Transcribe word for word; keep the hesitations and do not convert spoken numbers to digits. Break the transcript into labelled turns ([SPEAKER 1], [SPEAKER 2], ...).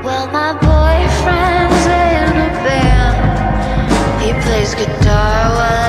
[SPEAKER 1] Well, my boyfriend's in a band. He plays guitar while